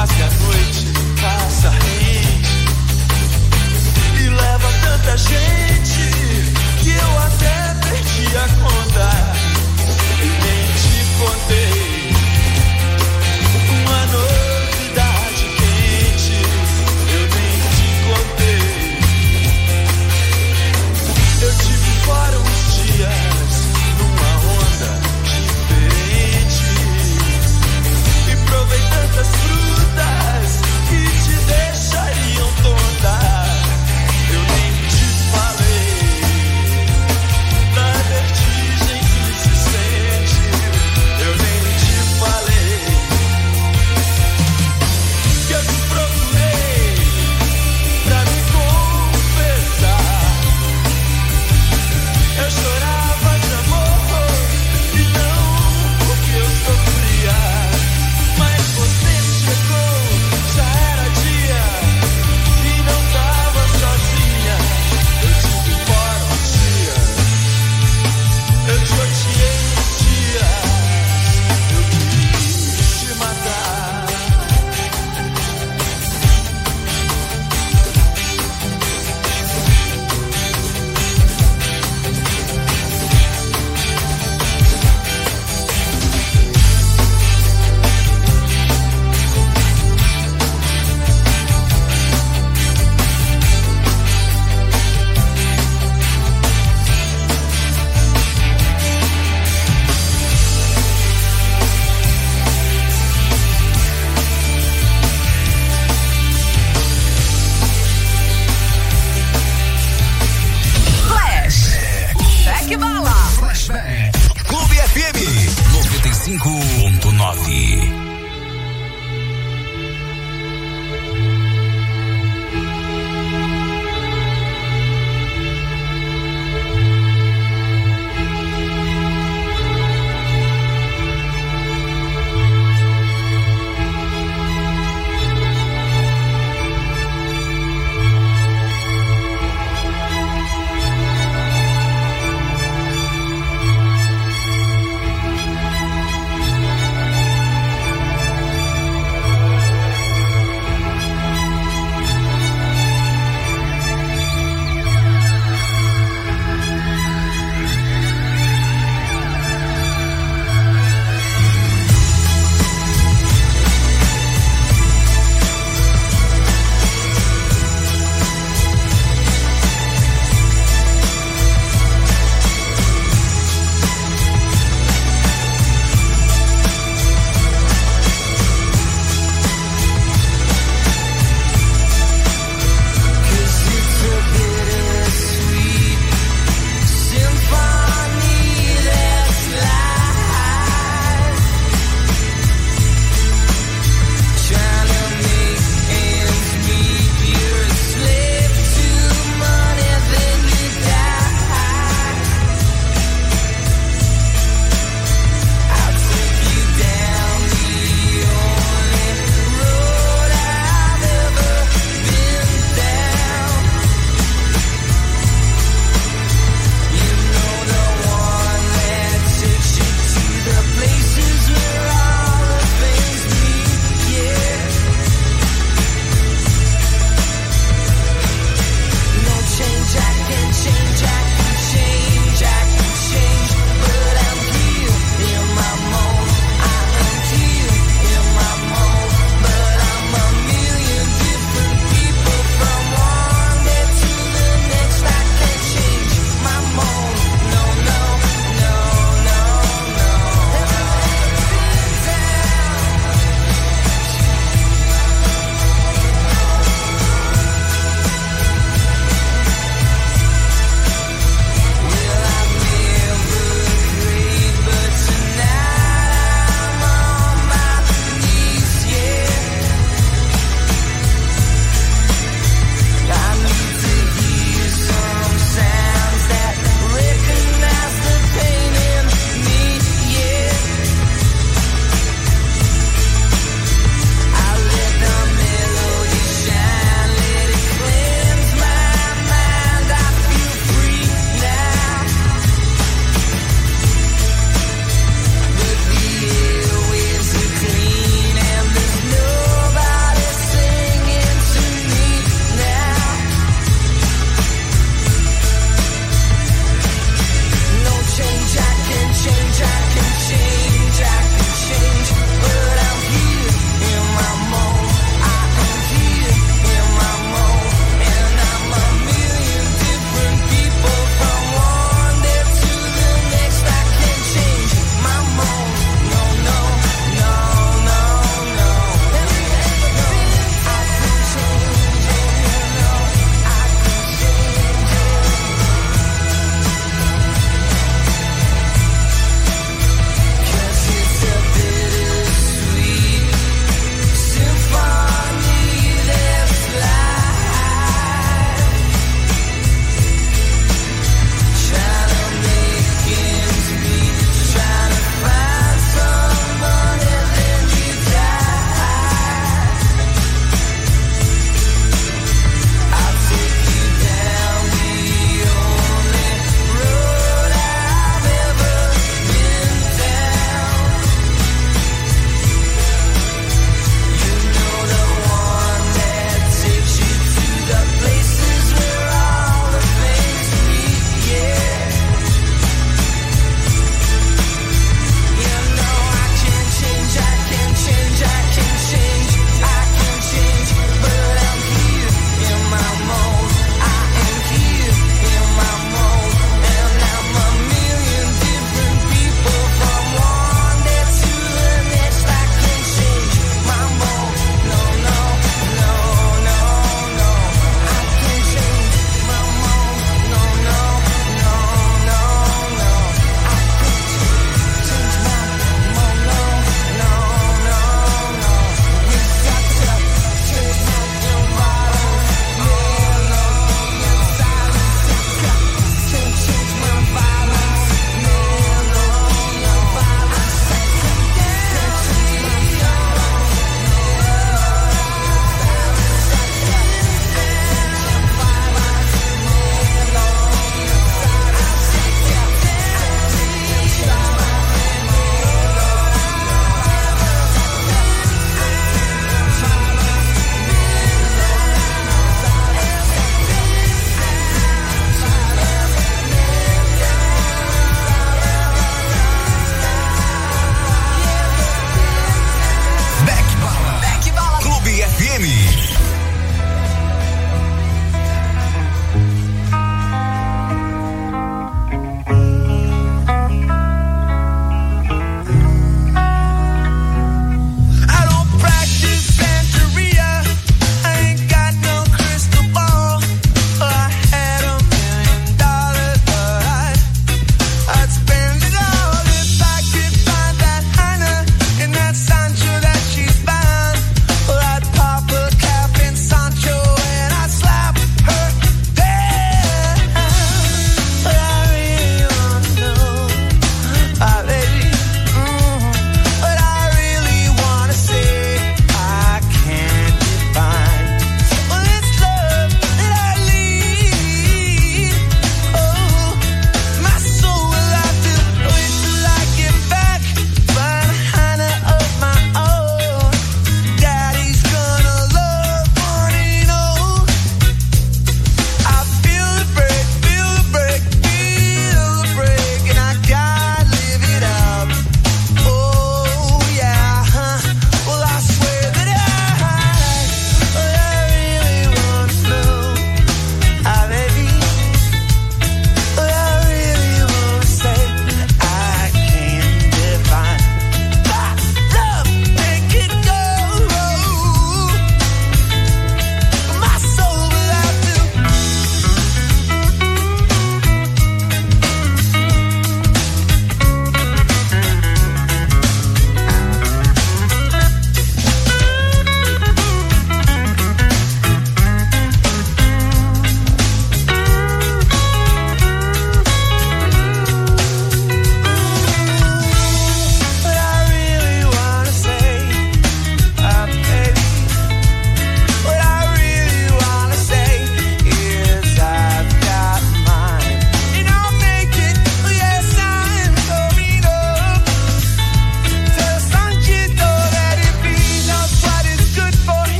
Quase a noite passa rente e leva tanta gente que eu até perdi a conta e nem te contei uma novidade quente. Eu nem te contei. Eu tive fora uns dias numa onda diferente e provei tantas frutas que te deixariam tonta. Eu nem te falei.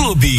Clube.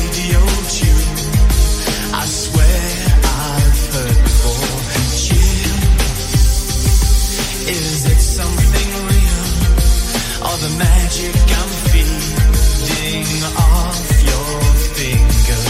radio tune. I swear I've heard before. Chill. Is it something real? Or the magic I'm feeding off your fingers?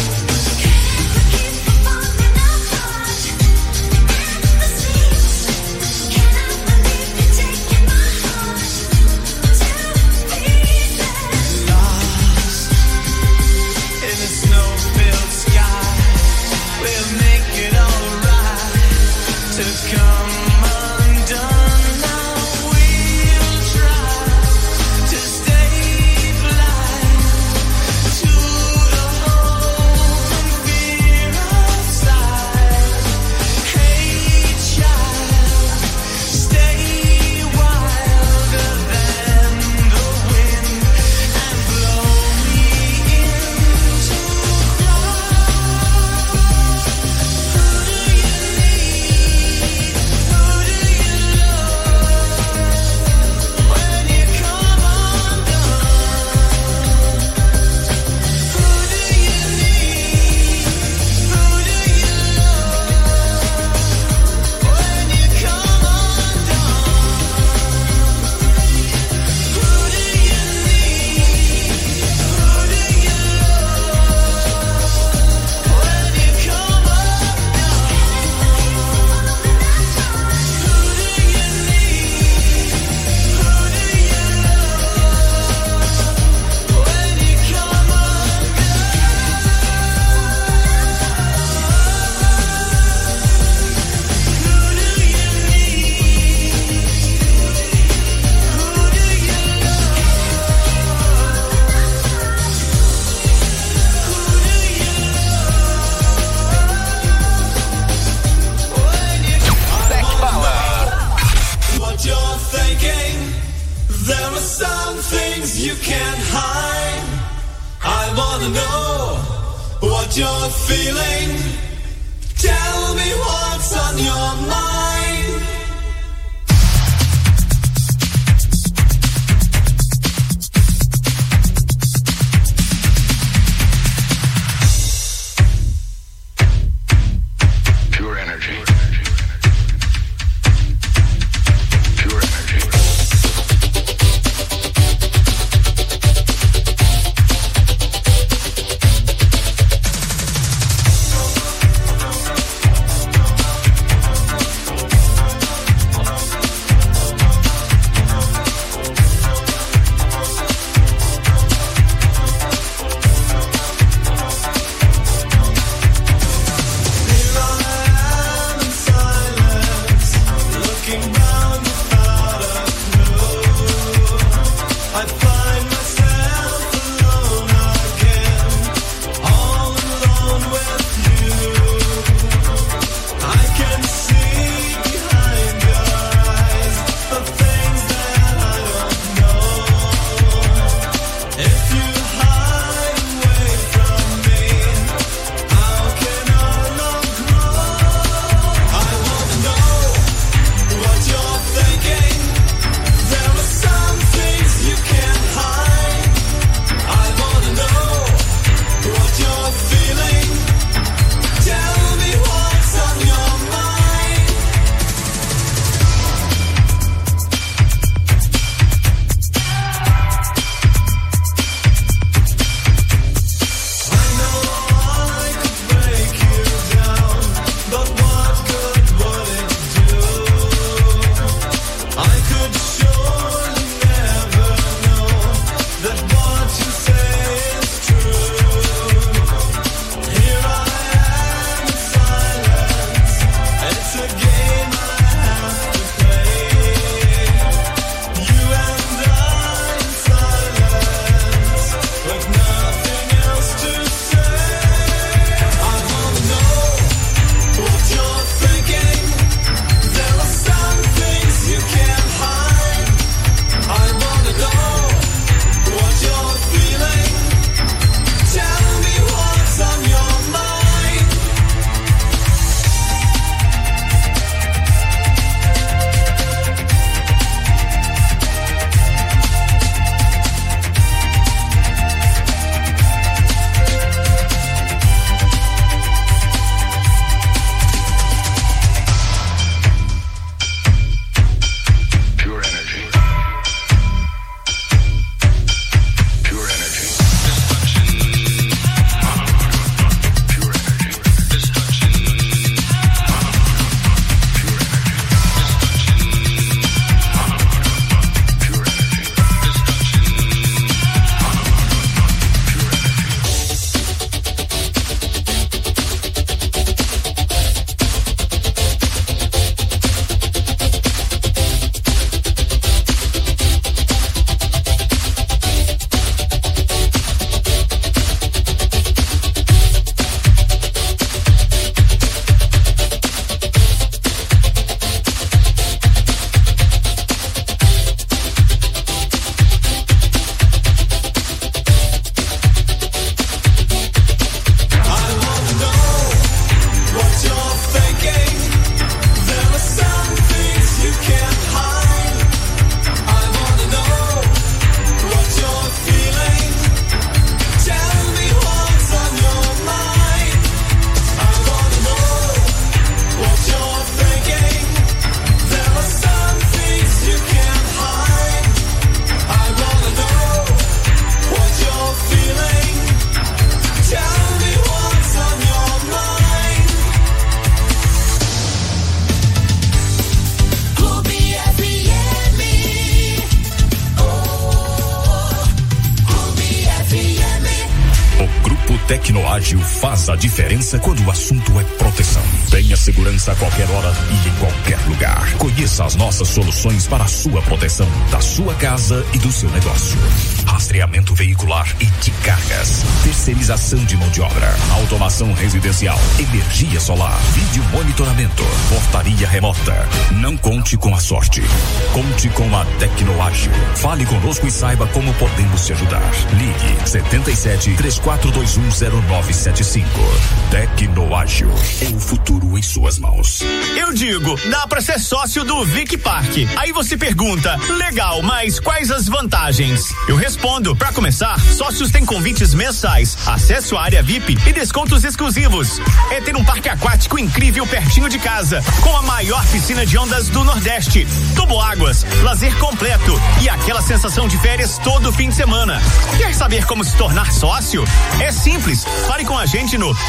Tecnoágil faz a diferença quando o assunto é proteção. Tenha segurança a qualquer hora e em qualquer lugar. Conheça as nossas soluções para a sua proteção, da sua casa e do seu negócio. Rastreamento veicular e de cargas. Terceirização de mão de obra. Automação residencial. Energia solar. Vídeo monitoramento. Portaria remota. Não conte com a sorte. Conte com a Tecnoágil. Fale conosco e saiba como podemos te ajudar. Ligue 77 3421 0975. Tecnoágil. É o futuro em suas mãos. Eu digo, dá pra ser sócio do Vic Park. Aí você pergunta, legal, mas quais as vantagens? Eu respondo, pra começar, sócios têm convites mensais, acesso à área VIP e descontos exclusivos. É ter um parque aquático incrível pertinho de casa, com a maior piscina de ondas do Nordeste, toboáguas, lazer completo e aquela sensação de férias todo fim de semana. Quer saber como se tornar sócio? É simples, fale com a gente no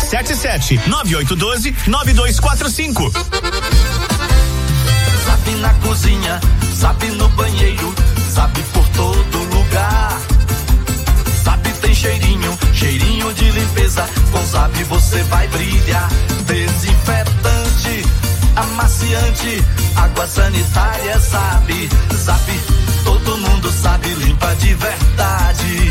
77-9812-9245. Zap na cozinha, Zap no banheiro, Zap por todo lugar. Zap tem cheirinho, cheirinho de limpeza. Com Zap você vai brilhar. Desinfetante, amaciante, água sanitária, Zap. Zap, todo mundo sabe, limpa de verdade.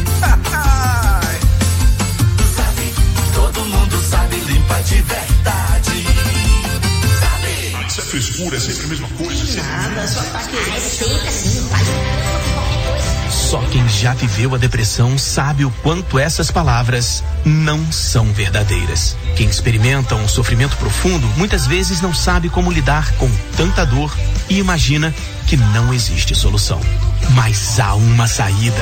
Zap, todo mundo sabe, limpa de verdade. Isso é frescura, é sempre a mesma coisa. Nada, só tá querendo. É sempre assim, faz qualquer coisa. Só quem já viveu a depressão sabe o quanto essas palavras não são verdadeiras. Quem experimenta um sofrimento profundo muitas vezes não sabe como lidar com tanta dor e imagina que não existe solução. Mas há uma saída.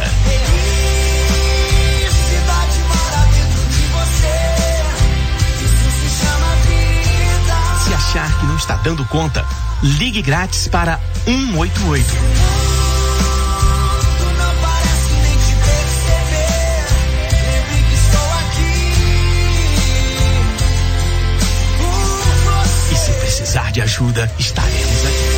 Se achar que não está dando conta, ligue grátis para 188. E se precisar de ajuda, estaremos aqui.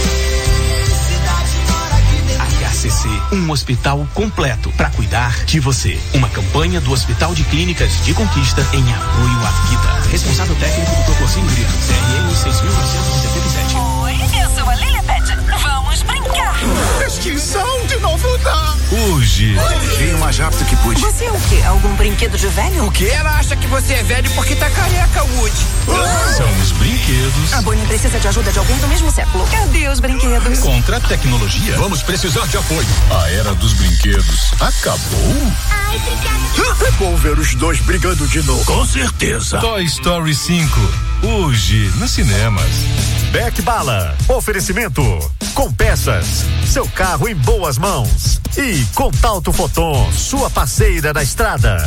HCC, um hospital completo para cuidar de você. Uma campanha do Hospital de Clínicas de Conquista em apoio à vida. Responsável técnico do Proporcinho Brito, CRM 6977. Oi, eu sou a Lilibet. Vamos brincar. Extinção de novo da... Hoje, vim o mais rápido que pude. Você é o quê? Algum brinquedo de velho? O quê? Ela acha que você é velho porque tá careca, Woody. São os brinquedos. A Bonnie precisa de ajuda de alguém do mesmo século. Cadê os brinquedos? Contra a tecnologia, vamos precisar de apoio. A era dos brinquedos acabou? É bom ver os dois brigando de novo. Com certeza. Toy Story 5, hoje nos cinemas. Beck Bala, oferecimento com peças, seu carro em boas mãos. E Contalto Foton, sua parceira da estrada.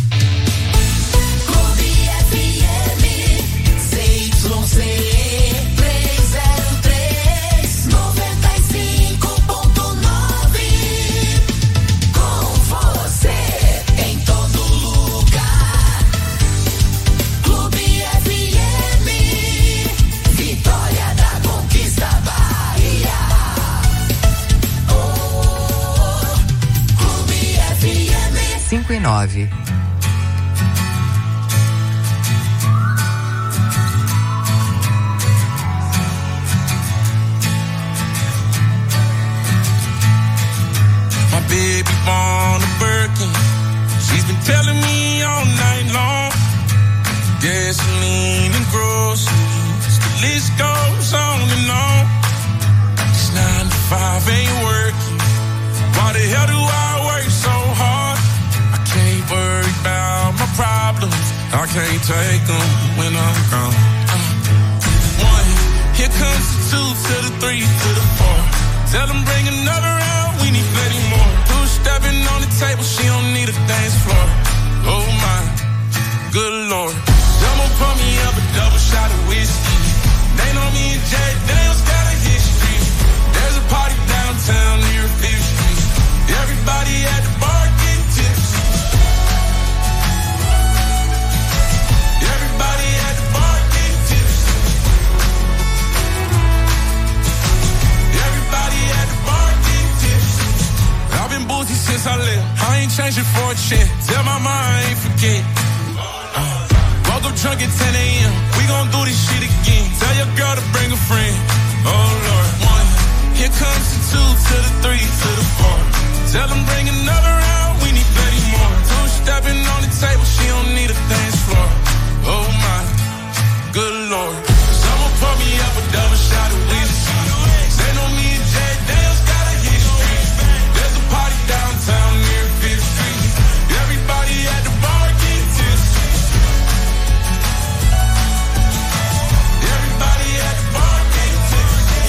e 9. My baby born a Birkin. She's been telling me all night long. Gasoline and groceries, the list goes on and on. This 9 to 5 ain't working. Why the hell do I work so hard? I can't worry about my problems. I can't take them when I'm gone. 1, here comes the 2 to the 3 to the 4. Tell them bring another round, we need plenty more. 2 stepping on the table, she don't need a dance floor. Oh my, good lord. Y'all pour me up a double shot of whiskey. They know me and Jack Daniels got a history. There's a party downtown near 5th Street. Everybody at the bar getting tipsy. Everybody at the bar getting tipsy. Everybody at the bar getting tipsy. I've been boozy since I left. I ain't changing for a check. Tell my mind I ain't forget. drunk at 10 a.m. We gon' do this shit again. Tell your girl to bring a friend. Oh Lord, 1. Here comes the 2 to the 3 to the 4. Tell them bring another round. We need 30 more. 2 stepping on the table. She don't need a dance floor. Oh my, good Lord. Someone pour me up a double shot of whiskey. They know me and Jay Daniels got a history. There's a party downtown near 5th Street. Everybody at the bar get tipsy. Everybody at the bar get tipsy.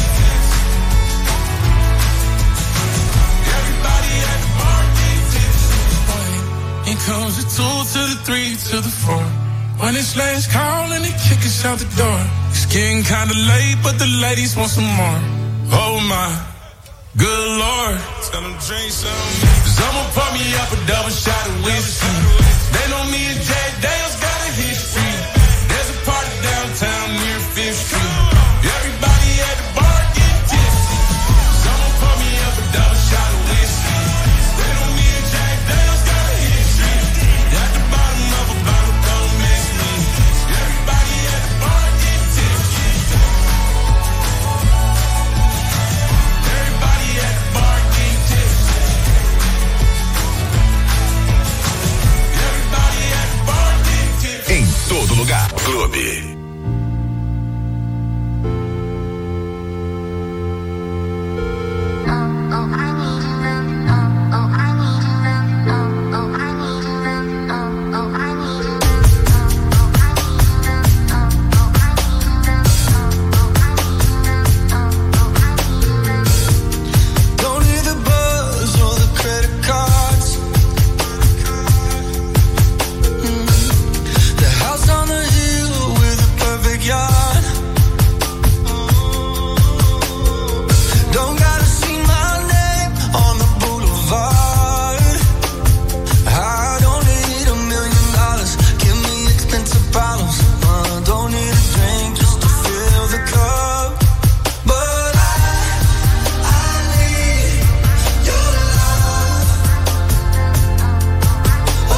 Everybody at the bar get tipsy. Here comes the 2 to the 3 to the 4. When it's last call and they kick us out the door. It's getting kinda late, but the ladies want some more. Oh my, good Lord. Tell them drink some. Someone pour me up a double shot of whiskey. They know me and Jay Daniels got a history. There's a party downtown near 5th Street. Everybody at the bar get tipsy. Someone pour me up a double shot of whiskey. They know me and Jay Daniels got a history. At the bottom of a bottle, don't miss me. Everybody at the bar get tipsy. Everybody at the bar get tipsy. Everybody at the bar get tipsy. Em todo lugar. Clube. Don't need the buzz or the credit cards. The house on the hill with a perfect yard. Don't gotta see my name on the boulevard. I don't need $1 million. Give me expensive bottles. Don't need a drink just to fill the cup. But I need your love. Oh,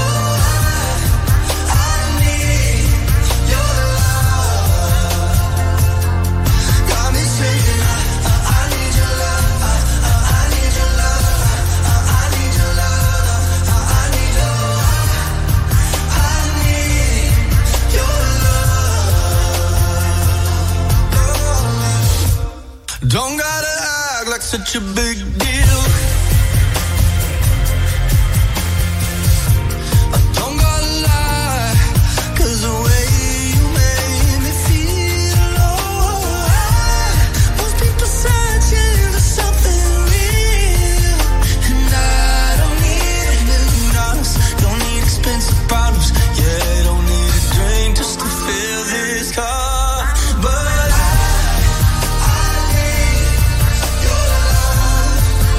I need your love. Got me saying I need your love. I need your love. I need your love. I need your love. I need your love. Don't gotta act like such a big deal. I don't gotta lie, 'cause the way you made me feel, oh, most people searching for something real. And I don't need $1 million, don't need expensive bottles, yeah, don't need a drink just to fill this cup. But I need your love.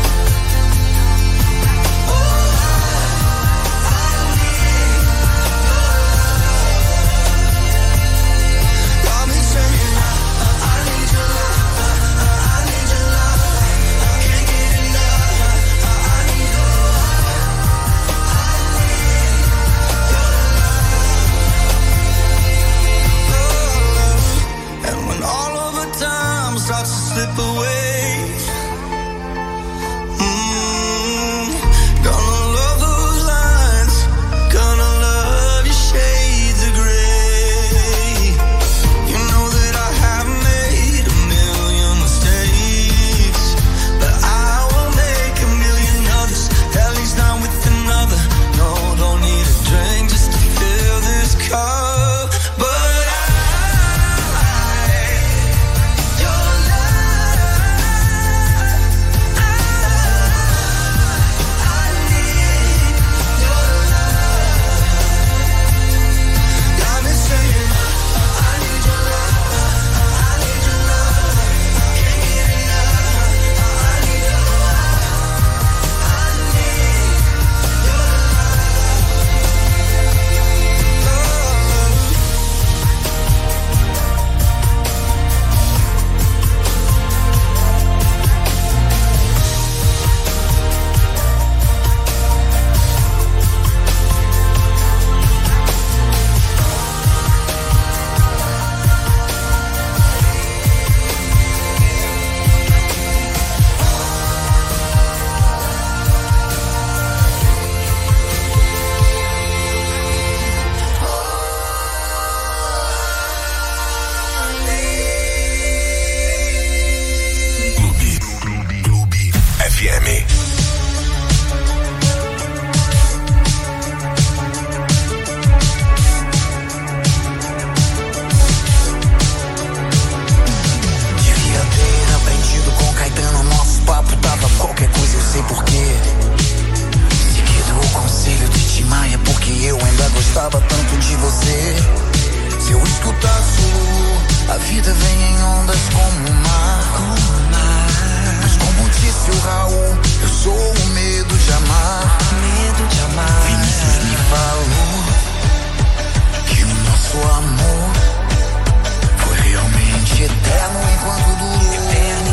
vida vem em ondas como o mar. Mas como disse o Raul, eu sou o medo de amar. Vinícius me falou que o nosso amor foi realmente eterno enquanto durou.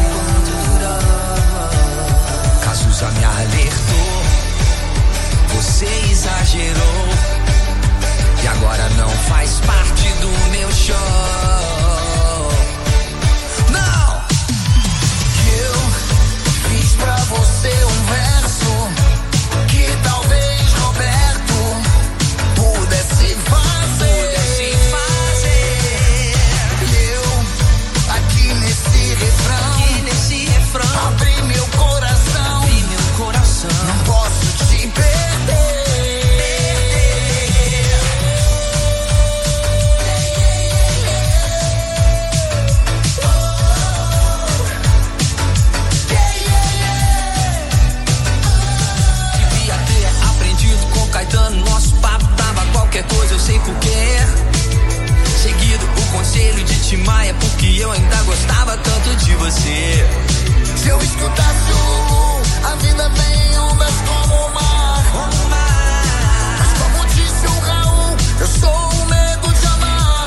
Cazuza me alertou, você exagerou e agora não faz parte do meu show. Não! Eu fiz pra você um verso que talvez Roberto pudesse fazer. E eu, aqui nesse refrão, abri meu coração, não posso te perder. Nosso papo tava qualquer coisa, eu sei porquê. Seguido o conselho de Timaya, porque eu ainda gostava tanto de você. Se eu escutasse o Lulu, a vida vem em ondas como o mar. Mas como disse o Raul, eu sou o medo de amar.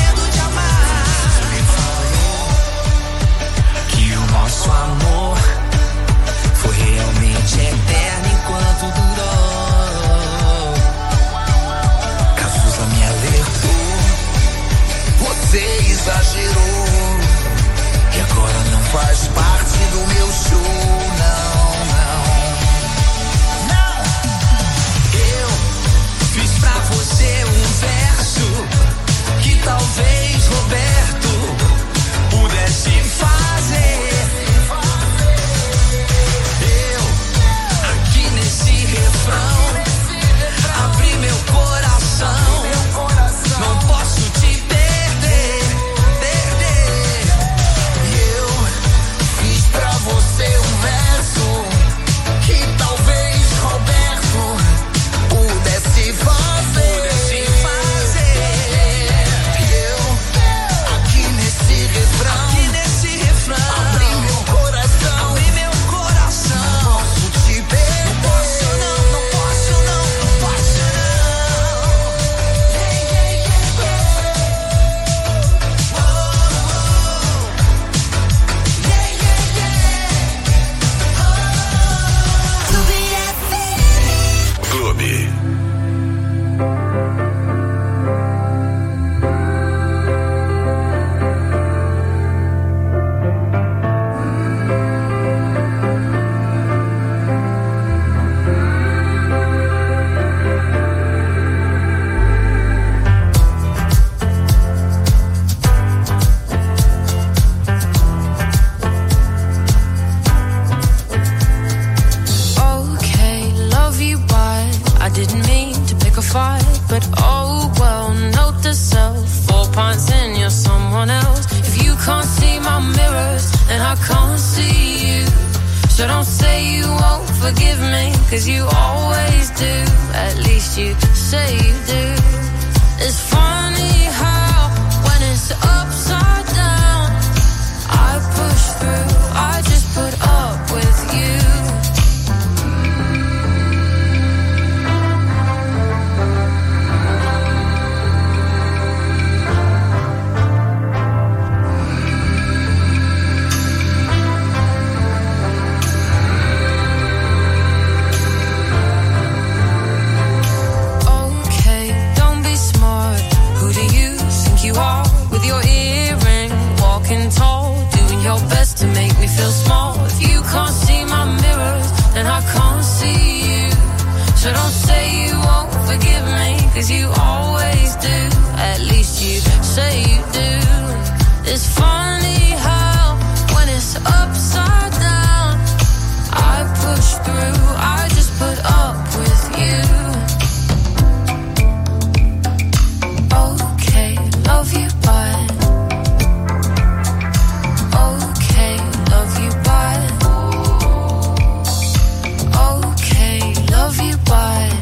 Me falou que o nosso amor foi realmente eterno enquanto durou. Me alertou, você exagerou e agora não faz parte do meu show, não. Eu fiz pra você um verso que talvez Roberto pudesse fazer. Eu, aqui nesse refrão, abri meu coração, não posso te perder. E eu fiz pra você um verso que talvez Roberto pudesse fazer. E eu, aqui nesse refrão, abri meu coração, não posso te perder. Não posso não. Clube. Okay, love you, but I didn't mean to pick a fight. But oh well, note to self, 4 pints in, you're someone else. If you can't see my mirrors, then I can't see you. So don't say you won't forgive me, 'cause you always do. At least you say you do. It's funny how when it's upside down, I push through, I just put up with you. Okay, don't be smart. Who do you think you are? With your earring, walking tall, doing your best to make me feel small. If you can't see my mirrors, then I can't see you. So don't say you won't forgive me, 'cause you always do. At least you say you do. It's funny how when it's upside down, I push through, I just put up with you. Okay, love you, but okay, love you, but okay, love you, but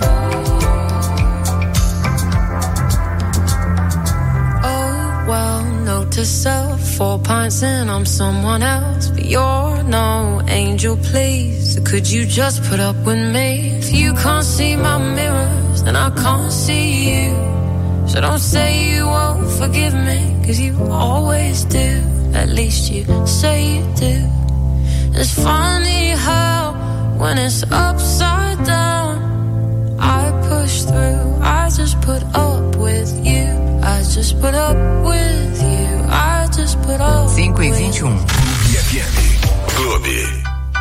oh well, note to yourself 4 pints and I'm someone else, but you're no angel, please. Could you just put up with me? If you can't see my mirrors, then I can't see you. So don't say you won't forgive me, 'cause you always do. At least you say you do. It's funny how when it's upside down, I push through. I just put up with you. I just put up with you. I just put up 5:21. Clube.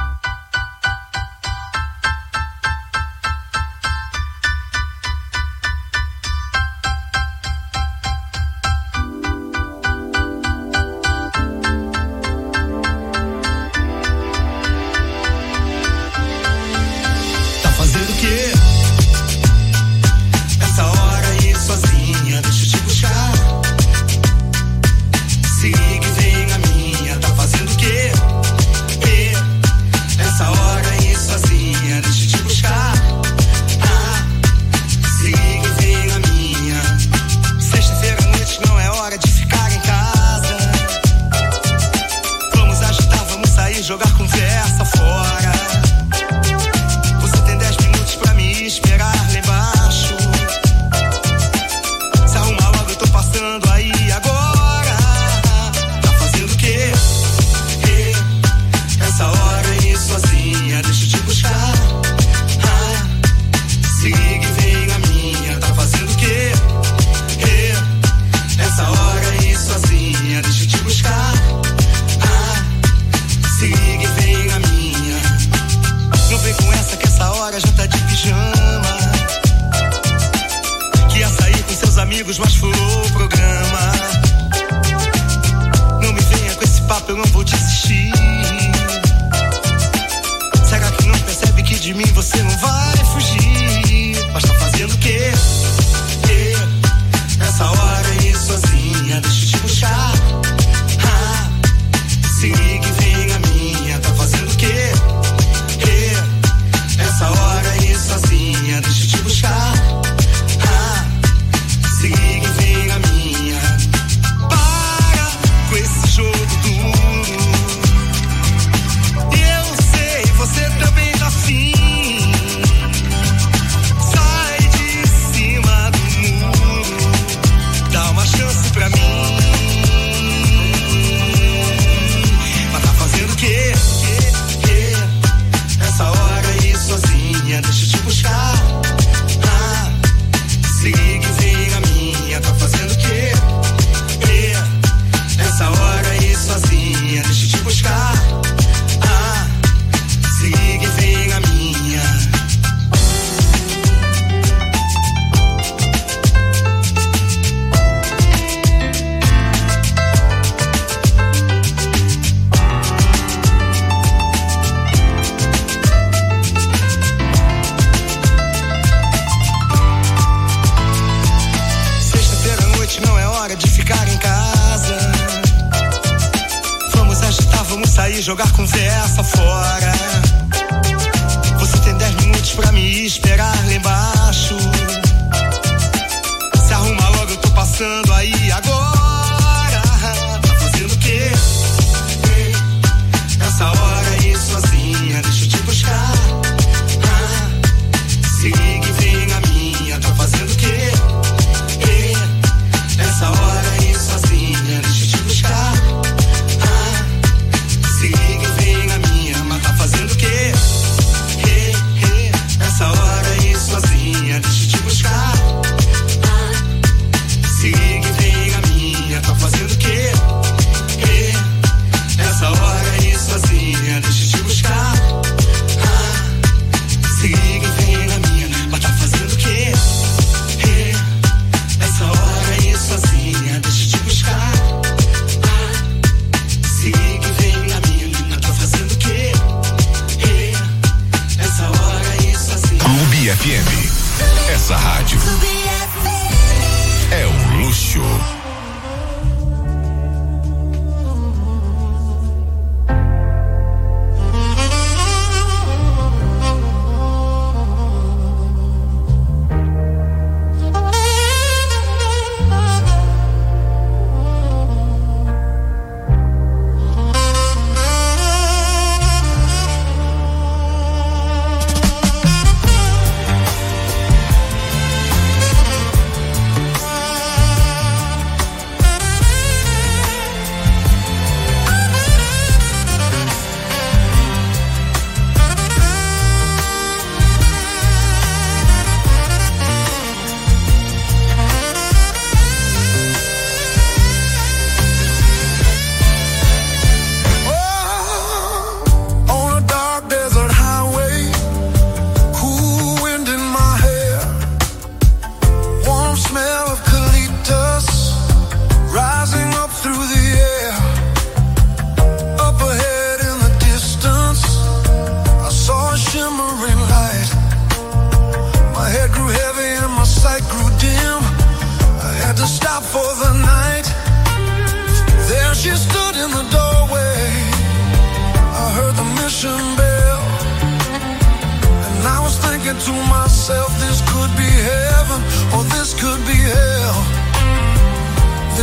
Jogar conversa fora. Você tem 10 minutos pra me esperar lá embaixo. Se arruma logo, eu tô passando aí agora. Tá fazendo o quê? Essa hora aí sozinha, deixa eu te buscar. Se liga e vem na minha, tá fazendo o quê? Essa hora aí sozinha, deixa eu te buscar. Se liga e vem na minha, mas tá fazendo o quê? Essa hora aí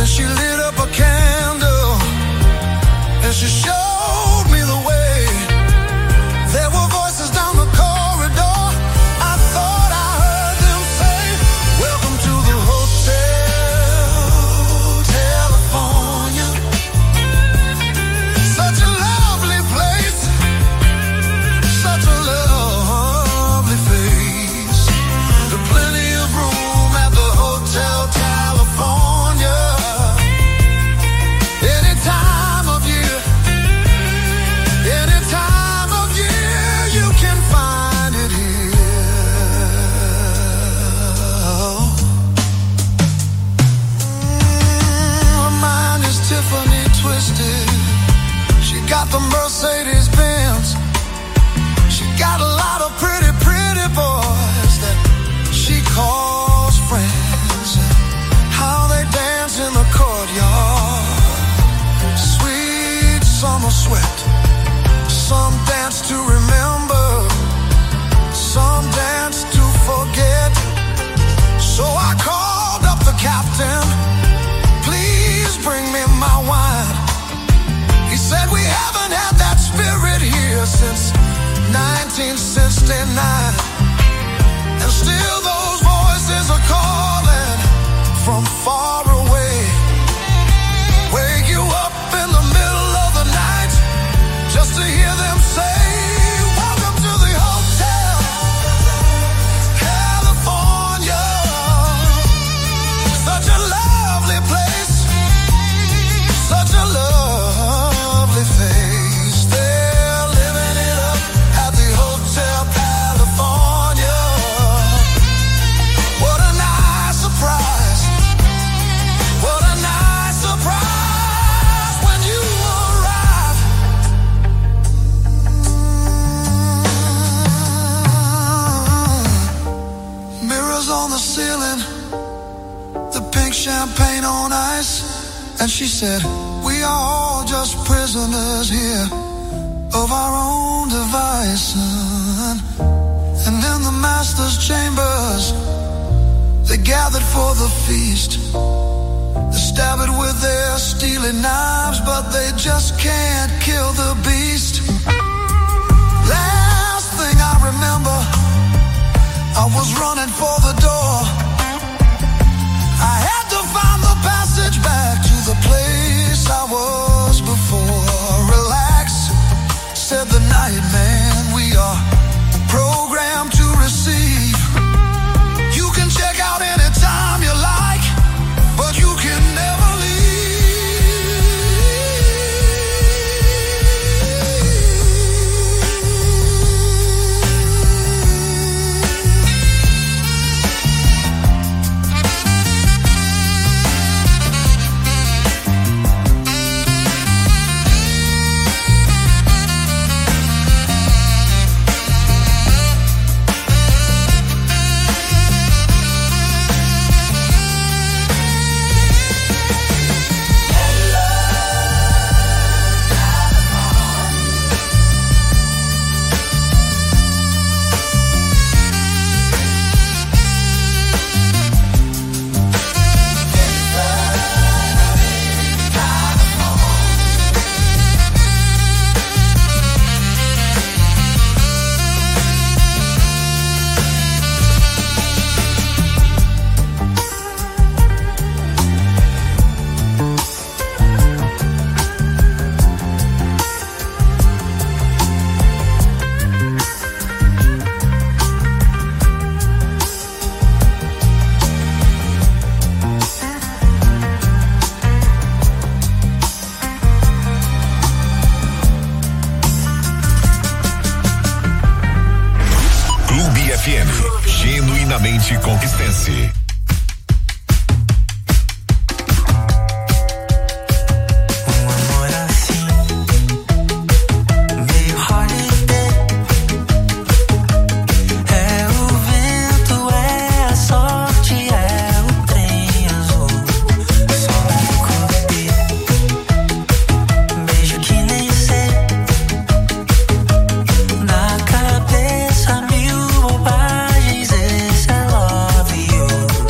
Then she lit up a candle and she showed me the way. There were voices down the corridor. I thought I heard them say, welcome to the Hotel California. Such a lovely place, such a lovely face. There's plenty of room at the Hotel California. Any time of year, any time of year, you can find it here. Her mind is Tiffany twisted. She got the Mercedes Benz. She got a lot of pretty, pretty boys that she calls friends. How they dance in the courtyard. Sweet summer sweat. Some dance to remember, some dance to forget. So I called up the captain. Please bring me my wine. He said we haven't had that spirit here since 1969. And still those voices are calling from far away. Wake you up in the middle of the night just to hear them say, welcome to the Hotel California. Such a lovely place, such a lovely face. They're living it up at the Hotel California. What a nice surprise. What a nice surprise when you arrive. Mirrors on the ceiling, the pink champagne on ice. And she said, we are all just prisoners here of our own device, son. And in the master's chambers, they gathered for the feast. They stab it with their steely knives, but they just can't kill the beast. Last thing I remember, I was running for the door. I had to find the passage back to the place I was before. Relax, said the night man, we are programmed to receive. You can check out anytime you like, but you can never Genuinamente conquistense. Na cabeça mil bobagens, esse é love you.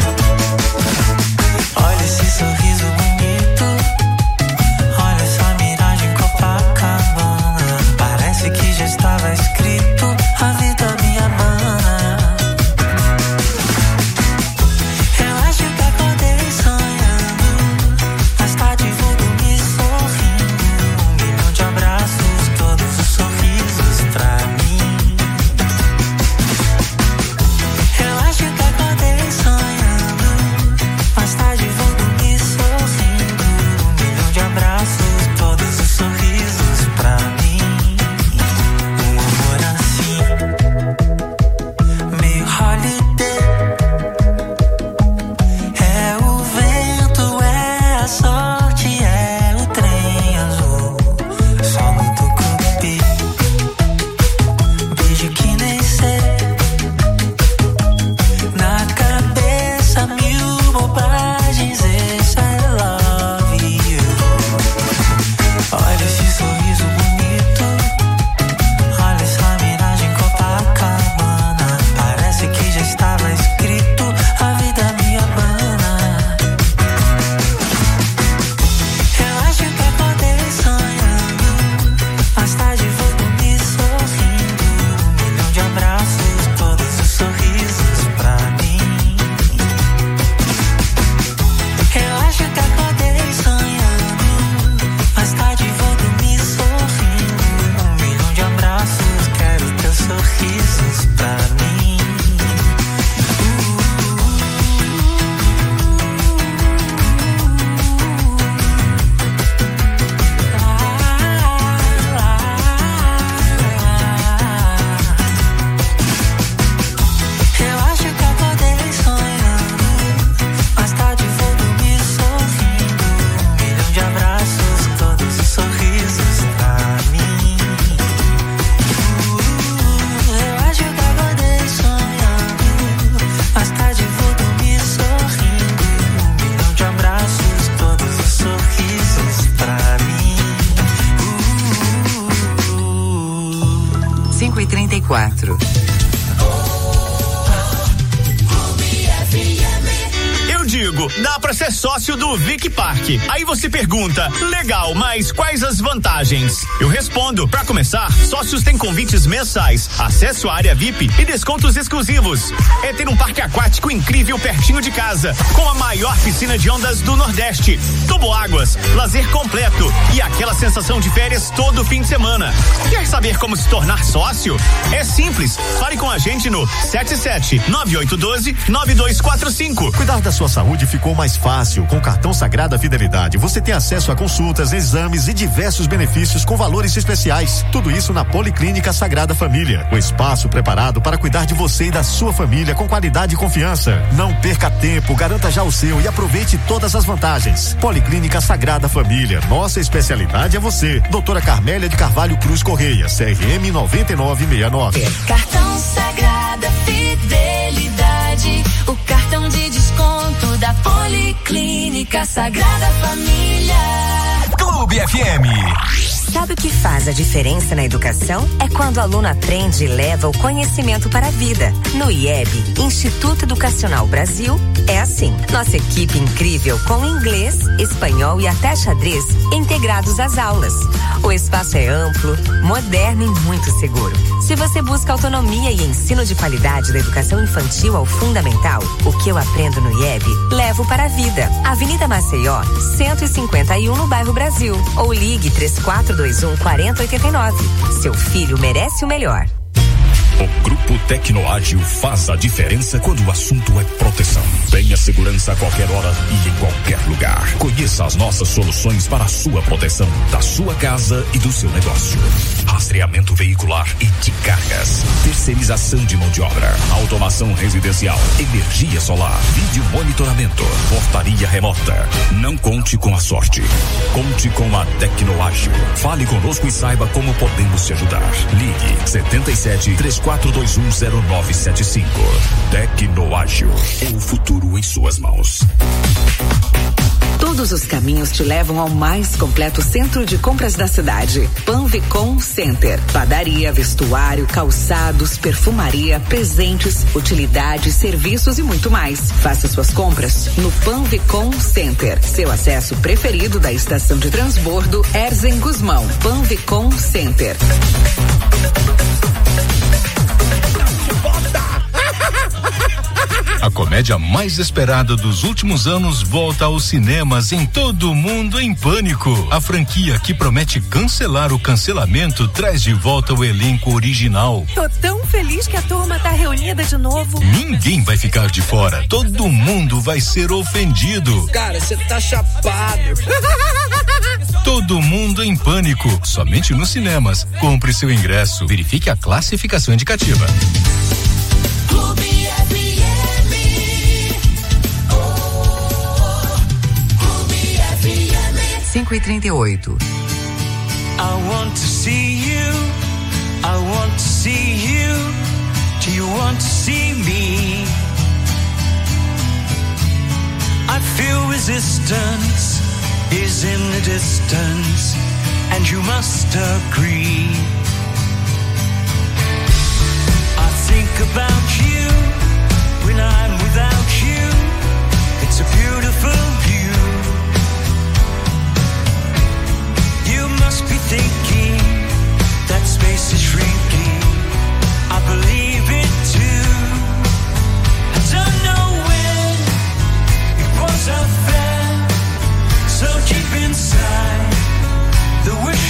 5h34. Eu digo, dá pra ser sócio do Vic Park. Aí você pergunta, legal, mas quais as vantagens? Eu respondo, pra começar, sócios têm convites mensais, acesso à área VIP e descontos exclusivos. É ter um parque aquático incrível pertinho de casa, com a maior piscina de ondas do Nordeste, toboáguas, lazer completo e aquela sensação de férias todo fim de semana. Quer saber como se tornar sócio? É simples, fale com a gente no 77-9812-9245. Cuidar da sua saúde ficou mais fácil. Com o cartão Sagrada Fidelidade, você tem acesso a consultas, exames e diversos benefícios com valores especiais. Tudo isso na Policlínica Sagrada Família. O espaço preparado para cuidar de você e da sua família com qualidade e confiança. Não perca tempo, garanta já o seu e aproveite todas as vantagens. Policlínica Sagrada Família. Nossa especialidade é você. Doutora Carmélia de Carvalho Cruz Correia, CRM 9969. Cartão Sagrada Fidelidade, o cartão de desconto da Policlínica Sagrada Família. Clube FM. Sabe o que faz a diferença na educação? É quando o aluno aprende e leva o conhecimento para a vida. No IEB, Instituto Educacional Brasil, é assim. Nossa equipe incrível com inglês, espanhol e até xadrez integrados às aulas. O espaço é amplo, moderno e muito seguro. Se você busca autonomia e ensino de qualidade da educação infantil ao fundamental, o que eu aprendo no IEB, levo para a vida. Avenida Maceió, 151 no bairro Brasil. Ou ligue 3421-4089. Seu filho merece o melhor. O Grupo Tecnoágil faz a diferença quando o assunto é proteção. Tenha segurança a qualquer hora e em qualquer lugar. Conheça as nossas soluções para a sua proteção, da sua casa e do seu negócio. Rastreamento veicular e de cargas. Terceirização de mão de obra. Automação residencial. Energia solar. Vídeo monitoramento. Portaria remota. Não conte com a sorte. Conte com a Tecnoágil. Fale conosco e saiba como podemos te ajudar. Ligue 77-3421-0975. Tecnoágil. O futuro em suas mãos. Todos os caminhos te levam ao mais completo centro de compras da cidade. Panvicom Center. Padaria, vestuário, calçados, perfumaria, presentes, utilidades, serviços e muito mais. Faça suas compras no Panvicom Center. Seu acesso preferido da estação de transbordo Erzen Guzmão. Panvicom Center. A comédia mais esperada dos últimos anos volta aos cinemas em Todo Mundo em Pânico. A franquia que promete cancelar o cancelamento traz de volta o elenco original. Tô tão feliz que a turma tá reunida de novo. Ninguém vai ficar de fora. Todo mundo vai ser ofendido. Cara, você tá chapado. Todo Mundo em Pânico. Somente nos cinemas. Compre seu ingresso. Verifique a classificação indicativa. 5h38. I want to see you. I want to see you. Do you want to see me? I feel resistance is in the distance, and you must agree. I think about you when I'm without you. It's a beautiful view. You must be thinking that space is shrinking. I believe it too. I don't know when it was unfair, so deep inside the wish